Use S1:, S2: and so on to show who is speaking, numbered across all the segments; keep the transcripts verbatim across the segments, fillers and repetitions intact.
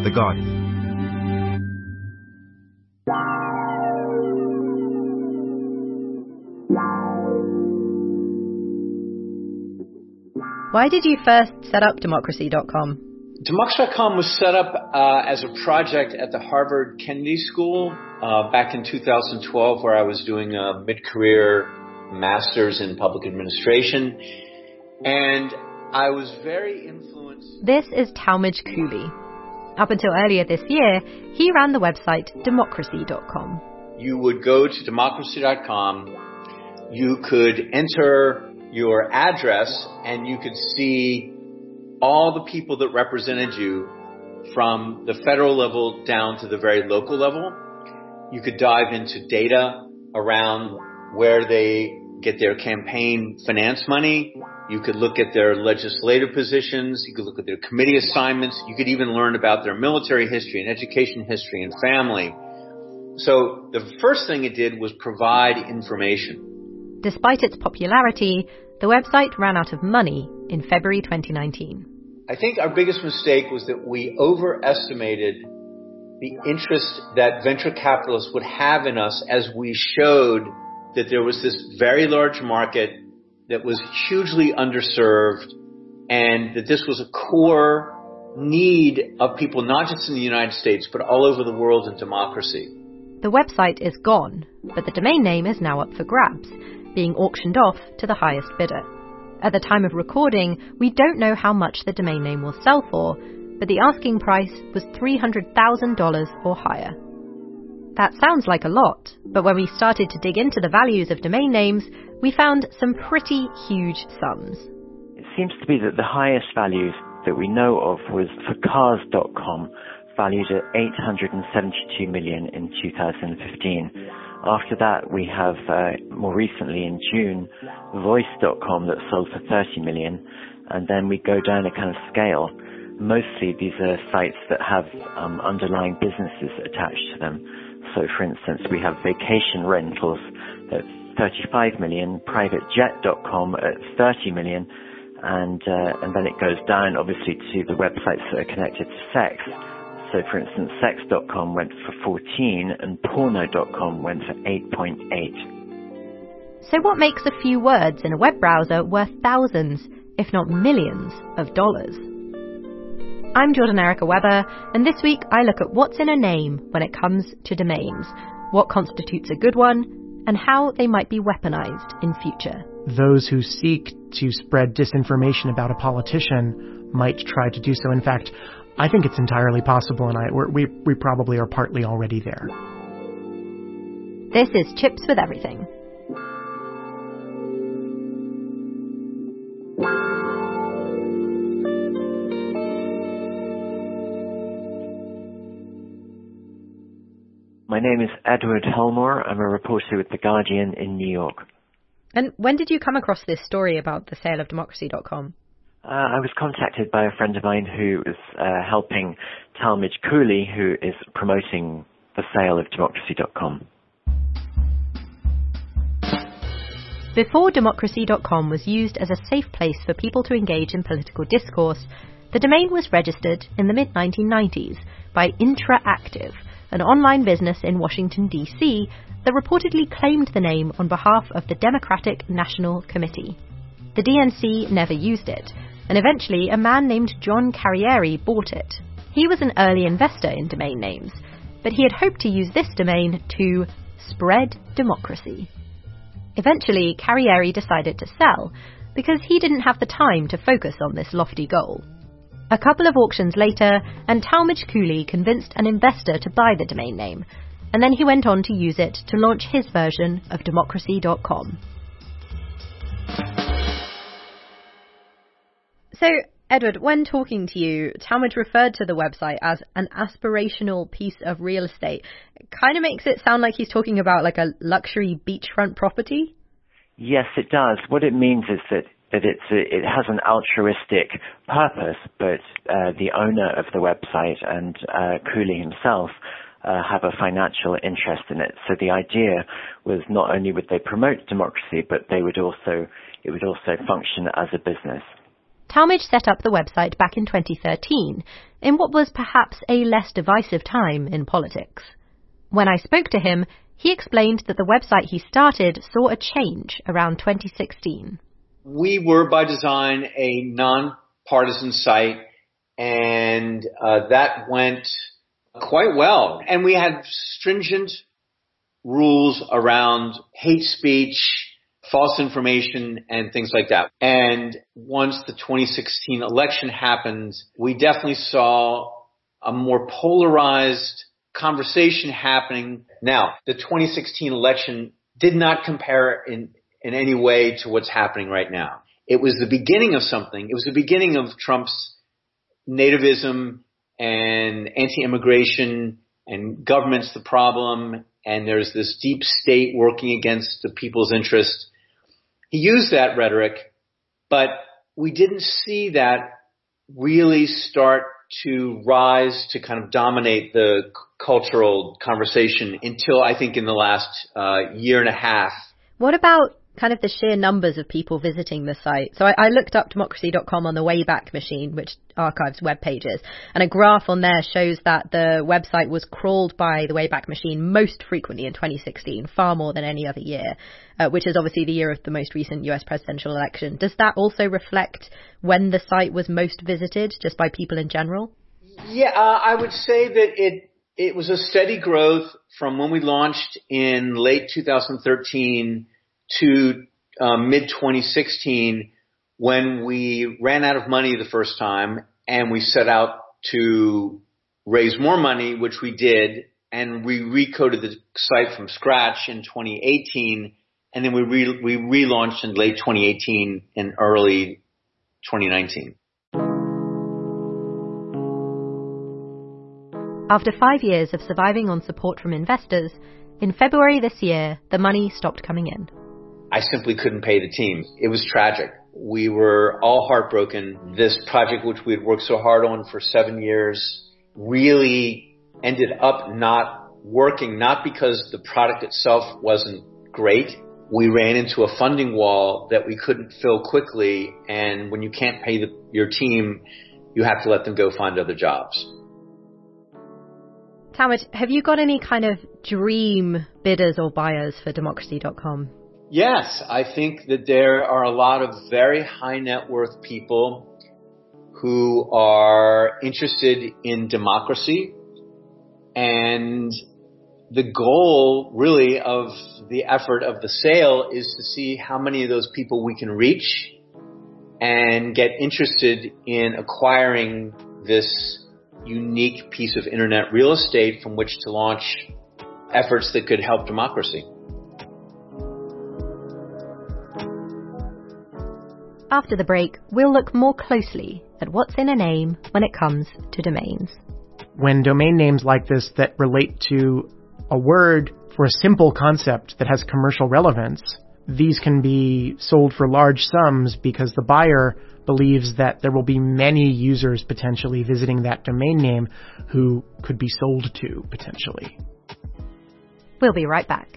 S1: The Guardian.
S2: Why did you first set up democracy dot com?
S3: democracy dot com was set up uh, as a project at the Harvard Kennedy School uh, back in two thousand twelve, where I was doing a mid-career master's in public administration. And I was very influenced...
S2: This is Talmage Cooley. Up until earlier this year, he ran the website democracy dot com.
S3: You would go to democracy dot com, you could enter your address, and you could see all the people that represented you from the federal level down to the very local level. You could dive into data around where they get their campaign finance money. You could look at their legislative positions. You could look at their committee assignments. You could even learn about their military history and education history and family. So the first thing it did was provide information.
S2: Despite its popularity, the website ran out of money in February twenty nineteen.
S3: I think our biggest mistake was that we overestimated the interest that venture capitalists would have in us as we showed that there was this very large market that was hugely underserved and that this was a core need of people not just in the United States but all over the world in democracy.
S2: The website is gone, but the domain name is now up for grabs, being auctioned off to the highest bidder. At the time of recording, we don't know how much the domain name will sell for, but the asking price was three hundred thousand dollars or higher. That sounds like a lot, but when we started to dig into the values of domain names, we found some pretty huge sums.
S4: It seems to be that the highest values that we know of was for cars dot com, valued at eight hundred seventy-two million dollars in two thousand fifteen. After that, we have, uh, more recently in June, voice dot com that sold for thirty million dollars, and then we go down a kind of scale. Mostly these are sites that have um, underlying businesses attached to them. So, for instance, we have vacation rentals at thirty-five million dollars, private jet dot com at thirty million dollars, and, uh, and then it goes down, obviously, to the websites that are connected to sex. So, for instance, sex dot com went for fourteen and porno dot com went for eight point eight.
S2: So what makes a few words in a web browser worth thousands, if not millions, of dollars? I'm Jordan Erica Weber, and this week I look at what's in a name when it comes to domains, what constitutes a good one, and how they might be weaponized in future.
S5: Those who seek to spread disinformation about a politician might try to do so. In fact, I think it's entirely possible, and I, we're, we we probably are partly already there.
S2: This is Chips with Everything.
S4: My name is Edward Helmore. I'm a reporter with The Guardian in New York.
S2: And when did you come across this story about the sale of democracy dot com?
S4: Uh, I was contacted by a friend of mine who was uh, helping Talmage Cooley, who is promoting the sale of democracy dot com.
S2: Before democracy dot com was used as a safe place for people to engage in political discourse, the domain was registered in the mid nineteen nineties by Intraactive, an online business in Washington, D C that reportedly claimed the name on behalf of the Democratic National Committee. The D N C never used it, and eventually a man named John Carriere bought it. He was an early investor in domain names, but he had hoped to use this domain to spread democracy. Eventually, Carriere decided to sell, because he didn't have the time to focus on this lofty goal. A couple of auctions later, and Talmage Cooley convinced an investor to buy the domain name, and then he went on to use it to launch his version of democracy dot com. So, Edward, when talking to you, Talmage referred to the website as an aspirational piece of real estate. It kind of makes it sound like he's talking about like a luxury beachfront property.
S4: Yes, it does. What it means is that, that it's a, it has an altruistic purpose, but uh, the owner of the website and uh, Cooley himself uh, have a financial interest in it. So the idea was not only would they promote democracy, but they would also it would also function as a business.
S2: Talmage set up the website back in twenty thirteen, in what was perhaps a less divisive time in politics. When I spoke to him, he explained that the website he started saw a change around twenty sixteen.
S3: We were, by design, a non-partisan site, and uh, that went quite well. And we had stringent rules around hate speech, false information, and things like that. And once the twenty sixteen election happened, we definitely saw a more polarized conversation happening. Now, the twenty sixteen election did not compare in, in any way to what's happening right now. It was the beginning of something. It was the beginning of Trump's nativism and anti-immigration and government's the problem, and there's this deep state working against the people's interest. He used that rhetoric, but we didn't see that really start to rise to kind of dominate the c- cultural conversation until I think in the last uh, year and a half.
S2: What about kind of the sheer numbers of people visiting the site? So I, I looked up democracy dot com on the Wayback Machine, which archives web pages, and a graph on there shows that the website was crawled by the Wayback Machine most frequently in twenty sixteen, far more than any other year, uh, which is obviously the year of the most recent U S presidential election. Does that also reflect when the site was most visited, just by people in general?
S3: Yeah, uh, I would say that it it was a steady growth from when we launched in late two thousand thirteen to uh, mid twenty sixteen, when we ran out of money the first time and we set out to raise more money, which we did, and we recoded the site from scratch in twenty eighteen, and then we re- we relaunched in late twenty eighteen and early twenty nineteen.
S2: After five years of surviving on support from investors, in February this year, the money stopped coming in.
S3: I simply couldn't pay the team. It was tragic. We were all heartbroken. This project, which we had worked so hard on for seven years, really ended up not working, not because the product itself wasn't great. We ran into a funding wall that we couldn't fill quickly, and when you can't pay the, your team, you have to let them go find other jobs.
S2: Talmage, have you got any kind of dream bidders or buyers for democracy dot com?
S3: Yes, I think that there are a lot of very high net worth people who are interested in democracy, and the goal really of the effort of the sale is to see how many of those people we can reach and get interested in acquiring this unique piece of internet real estate from which to launch efforts that could help democracy.
S2: After the break, we'll look more closely at what's in a name when it comes to domains.
S5: When domain names like this that relate to a word for a simple concept that has commercial relevance, these can be sold for large sums because the buyer believes that there will be many users potentially visiting that domain name who could be sold to potentially.
S2: We'll be right back.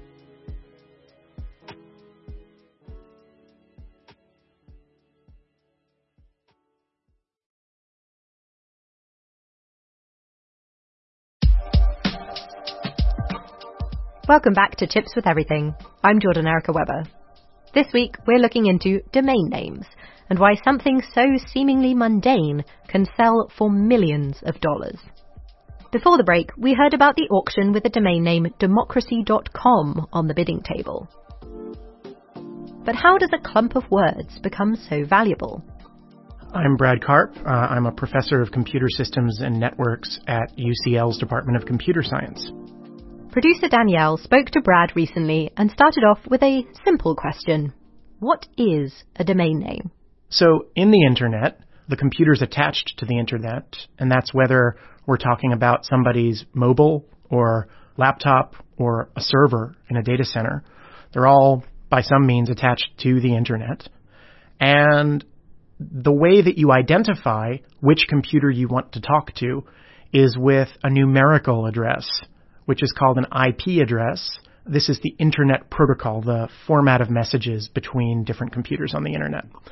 S2: Welcome back to Tips with Everything. I'm Jordan Erica Webber. This week, we're looking into domain names and why something so seemingly mundane can sell for millions of dollars. Before the break, we heard about the auction with the domain name democracy dot com on the bidding table. But how does a clump of words become so valuable?
S5: I'm Brad Karp. Uh, I'm a professor of computer systems and networks at U C L's Department of Computer Science.
S2: Producer Danielle spoke to Brad recently and started off with a simple question. What is a domain name?
S5: So in the internet, the computer's attached to the internet, and that's whether we're talking about somebody's mobile or laptop or a server in a data center. They're all, by some means, attached to the internet. And the way that you identify which computer you want to talk to is with a numerical address, which is called an I P address. This is the Internet Protocol, the format of messages between different computers on the internet.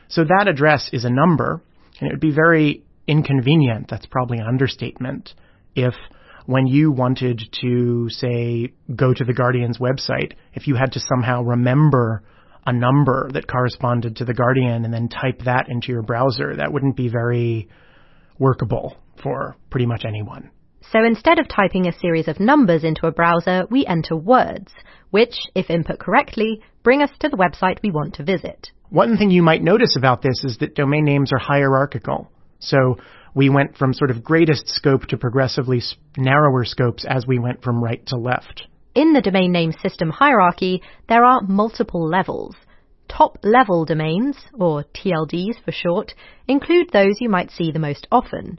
S5: So that address is a number, and it would be very inconvenient, that's probably an understatement, if when you wanted to, say, go to the Guardian's website, if you had to somehow remember a number that corresponded to the Guardian and then type that into your browser, that wouldn't be very workable for pretty much anyone.
S2: So instead of typing a series of numbers into a browser, we enter words, which, if input correctly, bring us to the website we want to visit.
S5: One thing you might notice about this is that domain names are hierarchical. So we went from sort of greatest scope to progressively narrower scopes as we went from right to left.
S2: In the domain name system hierarchy, there are multiple levels. Top-level domains, or T L Ds for short, include those you might see the most often: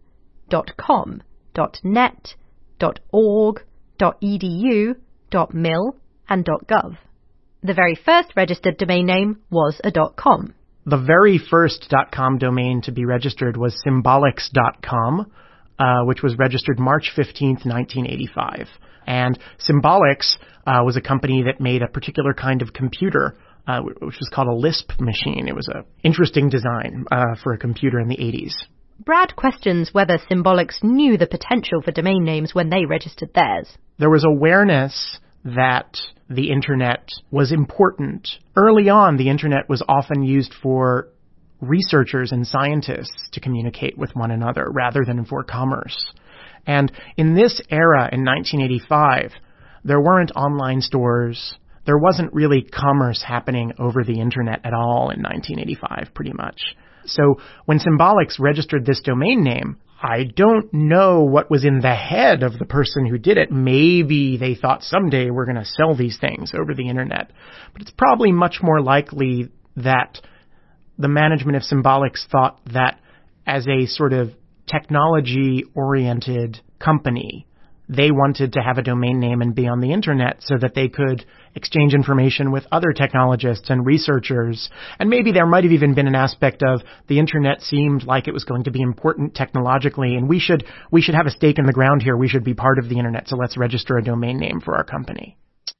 S2: .com, .net, .org, .edu, .mil, and .gov. The very first registered domain name was a .com.
S5: The very first .com domain to be registered was symbolics dot com, uh, which was registered March fifteenth, nineteen eighty-five. And Symbolics uh, was a company that made a particular kind of computer, uh, which was called a Lisp machine. It was an interesting design uh, for a computer in the eighties.
S2: Brad questions whether Symbolics knew the potential for domain names when they registered theirs.
S5: There was awareness that the Internet was important. Early on, the Internet was often used for researchers and scientists to communicate with one another rather than for commerce. And in this era, in nineteen eighty-five, there weren't online stores. There wasn't really commerce happening over the Internet at all in nineteen eighty-five, pretty much. So when Symbolics registered this domain name, I don't know what was in the head of the person who did it. Maybe they thought someday we're going to sell these things over the Internet. But it's probably much more likely that the management of Symbolics thought that as a sort of technology-oriented company, they wanted to have a domain name and be on the Internet so that they could exchange information with other technologists and researchers. And maybe there might have even been an aspect of the Internet seemed like it was going to be important technologically, and we should we should have a stake in the ground here. We should be part of the Internet, so let's register a domain name for our company.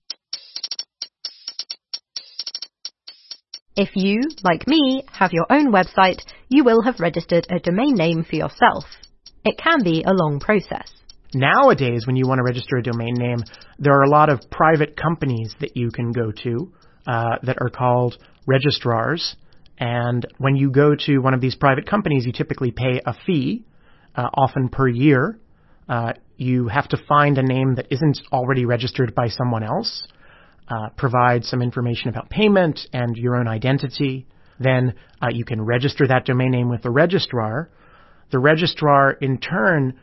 S2: If you, like me, have your own website, you will have registered a domain name for yourself. It can be a long process.
S5: Nowadays, when you want to register a domain name, there are a lot of private companies that you can go to uh, that are called registrars. And when you go to one of these private companies, you typically pay a fee, uh, often per year. Uh, you have to find a name that isn't already registered by someone else, uh, provide some information about payment and your own identity. Then uh, you can register that domain name with the registrar. The registrar, in turn,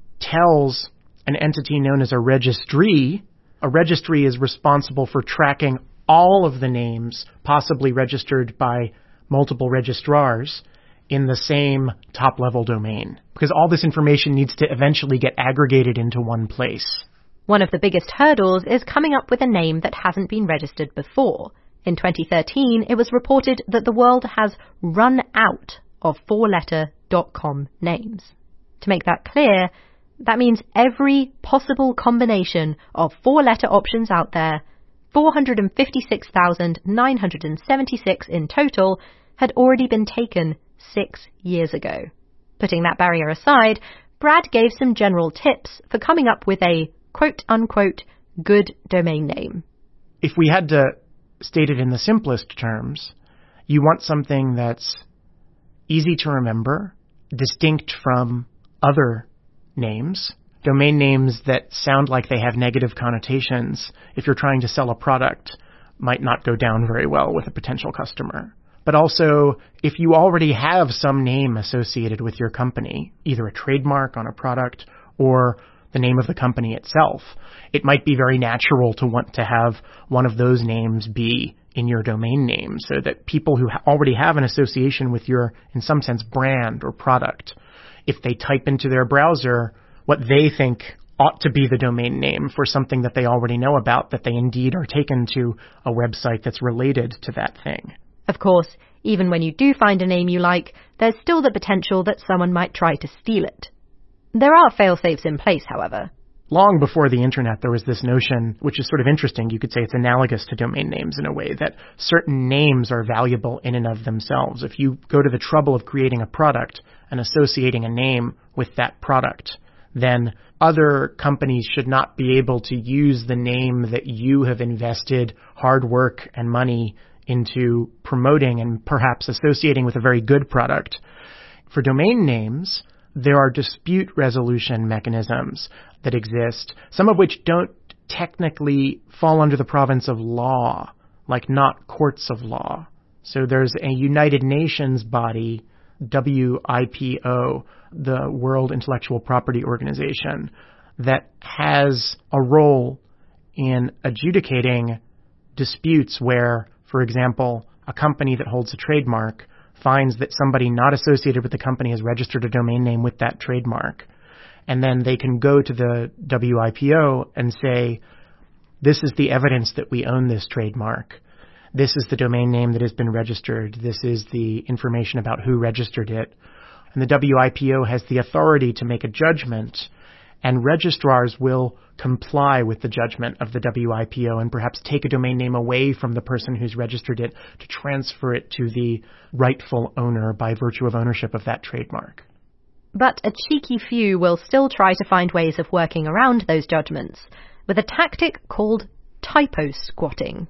S5: tells an entity known as a registry. A registry is responsible for tracking all of the names possibly registered by multiple registrars in the same top-level domain, because all this information needs to eventually get aggregated into one place.
S2: One of the biggest hurdles is coming up with a name that hasn't been registered before. In twenty thirteen, it was reported that the world has run out of four-letter .com names. To make that clear, that means every possible combination of four-letter options out there, four hundred fifty-six thousand nine hundred seventy-six in total, had already been taken six years ago. Putting that barrier aside, Brad gave some general tips for coming up with a quote-unquote good domain name.
S5: If we had to state it in the simplest terms, you want something that's easy to remember, distinct from other names, domain names that sound like they have negative connotations. If you're trying to sell a product, might not go down very well with a potential customer. But also, if you already have some name associated with your company, either a trademark on a product or the name of the company itself, it might be very natural to want to have one of those names be in your domain name so that people who already have an association with your, in some sense, brand or product, if they type into their browser what they think ought to be the domain name for something that they already know about, that they indeed are taken to a website that's related to that thing.
S2: Of course, even when you do find a name you like, there's still the potential that someone might try to steal it. There are fail-safes in place, however.
S5: long before the internet, there was this notion, which is sort of interesting. You could say it's analogous to domain names in a way, that certain names are valuable in and of themselves. If you go to the trouble of creating a product and associating a name with that product, then other companies should not be able to use the name that you have invested hard work and money into promoting and perhaps associating with a very good product. For domain names, there are dispute resolution mechanisms that exist, some of which don't technically fall under the province of law, like not courts of law. So there's a United Nations body, W I P O, the World Intellectual Property Organization, that has a role in adjudicating disputes where, for example, a company that holds a trademark finds that somebody not associated with the company has registered a domain name with that trademark. And then they can go to the W I P O and say, this is the evidence that we own this trademark. This is the domain name that has been registered. This is the information about who registered it. And the W I P O has the authority to make a judgment, and registrars will comply with the judgment of the W I P O and perhaps take a domain name away from the person who's registered it to transfer it to the rightful owner by virtue of ownership of that trademark.
S2: But a cheeky few will still try to find ways of working around those judgments with a tactic called typo squatting.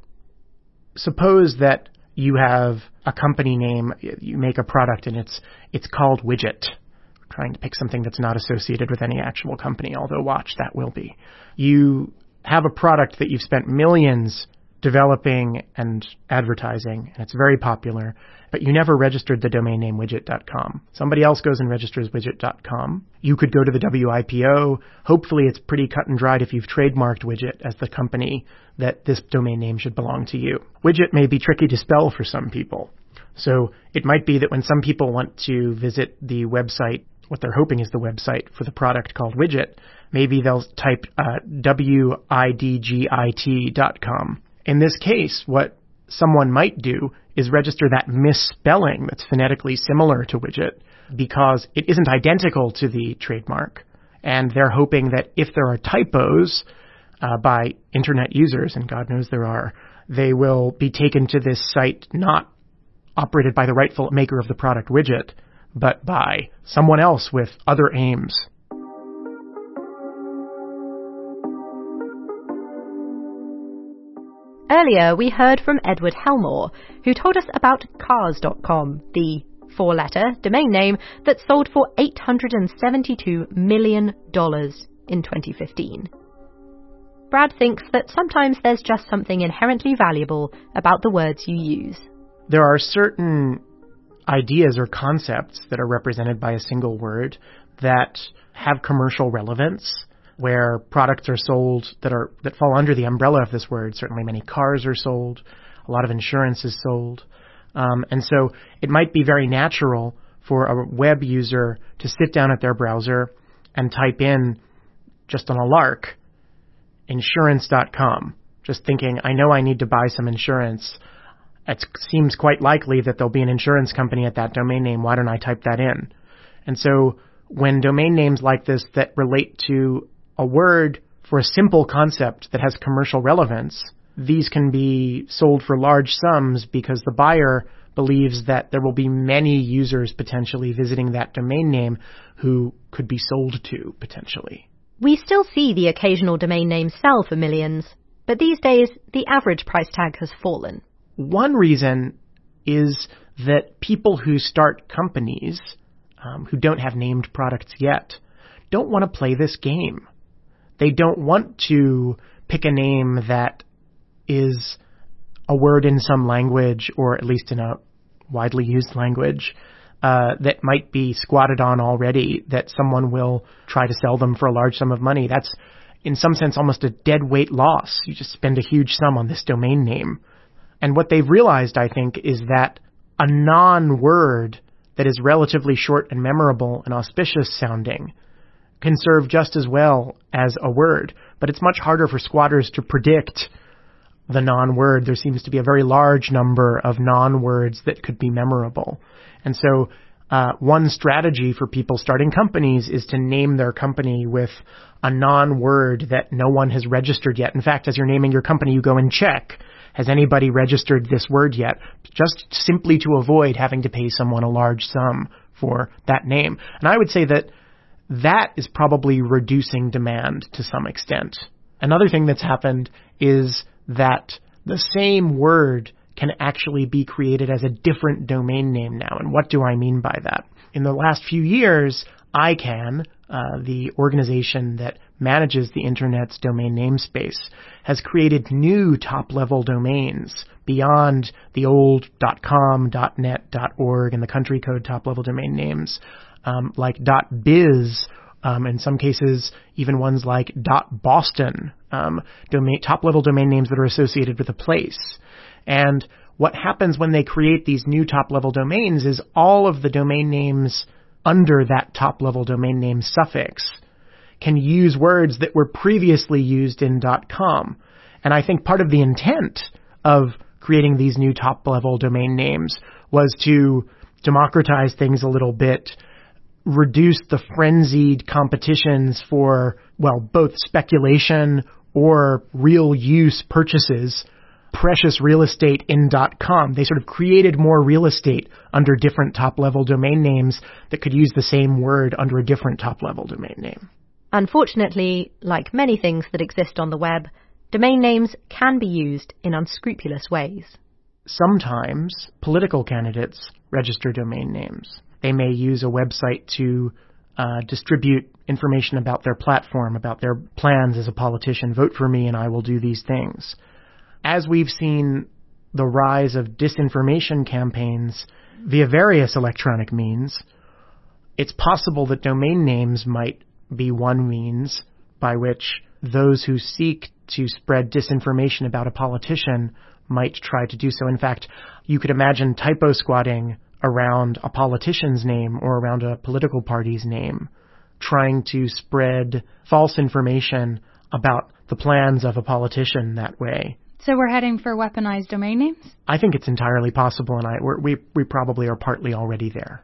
S5: Suppose that you have a company name, you make a product and it's it's called Widget. We're trying to pick something that's not associated with any actual company, although watch, that will be. You have a product that you've spent millions developing and advertising, and it's very popular, but you never registered the domain name widget dot com. Somebody else goes and registers widget dot com. You could go to the W I P O. Hopefully it's pretty cut and dried if you've trademarked Widget as the company that this domain name should belong to you. Widget may be tricky to spell for some people. So it might be that when some people want to visit the website, what they're hoping is the website for the product called Widget, maybe they'll type uh, W I D G I T dot com. In this case, what someone might do is register that misspelling that's phonetically similar to Widget because it isn't identical to the trademark. And they're hoping that if there are typos uh, by internet users, and God knows there are, they will be taken to this site not operated by the rightful maker of the product Widget, but by someone else with other aims.
S2: Earlier, we heard from Edward Helmore, who told us about cars dot com, the four-letter domain name that sold for eight hundred seventy-two million dollars in twenty fifteen. Brad thinks that sometimes there's just something inherently valuable about the words you use.
S5: There are certain ideas or concepts that are represented by a single word that have commercial relevance, where products are sold that are that fall under the umbrella of this word. Certainly many cars are sold, a lot of insurance is sold. Um, and so it might be very natural for a web user to sit down at their browser and type in, just on a lark, insurance dot com, just thinking, I know I need to buy some insurance. It seems quite likely that there'll be an insurance company at that domain name. Why don't I type that in? And so when domain names like this that relate to a word for a simple concept that has commercial relevance, these can be sold for large sums because the buyer believes that there will be many users potentially visiting that domain name who could be sold to potentially.
S2: We still see the occasional domain name sell for millions, but these days the average price tag has fallen.
S5: One reason is that people who start companies um, who don't have named products yet don't want to play this game. They don't want to pick a name that is a word in some language, or at least in a widely used language, uh, that might be squatted on already, that someone will try to sell them for a large sum of money. That's, in some sense, almost a dead weight loss. You just spend a huge sum on this domain name. And what they've realized, I think, is that a non-word that is relatively short and memorable and auspicious sounding can serve just as well as a word. But it's much harder for squatters to predict the non-word. There seems to be a very large number of non-words that could be memorable. And so Uh, one strategy for people starting companies is to name their company with a non-word that no one has registered yet. In fact, as you're naming your company, you go and check, has anybody registered this word yet? Just simply to avoid having to pay someone a large sum for that name. And I would say that that is probably reducing demand to some extent. Another thing that's happened is that the same word can actually be created as a different domain name now. And what do I mean by that? In the last few years, I CANN, uh, the organization that manages the Internet's domain namespace, has created new top-level domains beyond the old .com, .net, .org, and the country code top-level domain names, um, like .biz, um, in some cases even ones like .boston, um, domain, top-level domain names that are associated with a place. And what happens when they create these new top-level domains is all of the domain names under that top-level domain name suffix can use words that were previously used in .com. And I think part of the intent of creating these new top-level domain names was to democratize things a little bit, reduce the frenzied competitions for, well, both speculation or real use purchases, precious real estate in .com. They sort of created more real estate under different top-level domain names that could use the same word under a different top-level domain name.
S2: Unfortunately, like many things that exist on the web, domain names can be used in unscrupulous ways.
S5: Sometimes political candidates register domain names. They may use a website to uh, distribute information about their platform, about their plans as a politician. Vote for me and I will do these things. As we've seen the rise of disinformation campaigns via various electronic means, it's possible that domain names might be one means by which those who seek to spread disinformation about a politician might try to do so. In fact, you could imagine typo squatting around a politician's name or around a political party's name, trying to spread false information about the plans of a politician that way.
S1: So we're heading for weaponized domain names?
S5: I think it's entirely possible, and I, we're, we we probably are partly already there.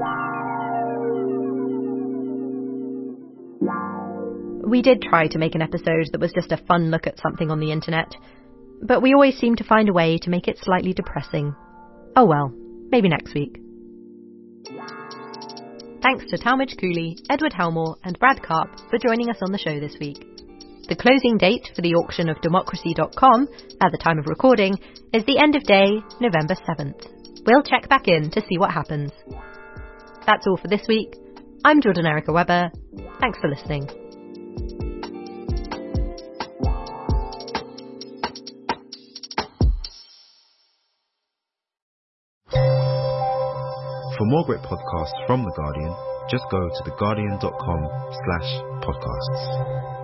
S2: We did try to make an episode that was just a fun look at something on the internet, but we always seem to find a way to make it slightly depressing. Oh well, maybe next week. Thanks to Talmage Cooley, Edward Helmore and Brad Karp for joining us on the show this week. The closing date for the auction of democracy dot com, at the time of recording, is the end of day, November seventh. We'll check back in to see what happens. That's all for this week. I'm Jordan Erica Webber. Thanks for listening.
S6: For more great podcasts from The Guardian, just go to the guardian dot com slash podcasts.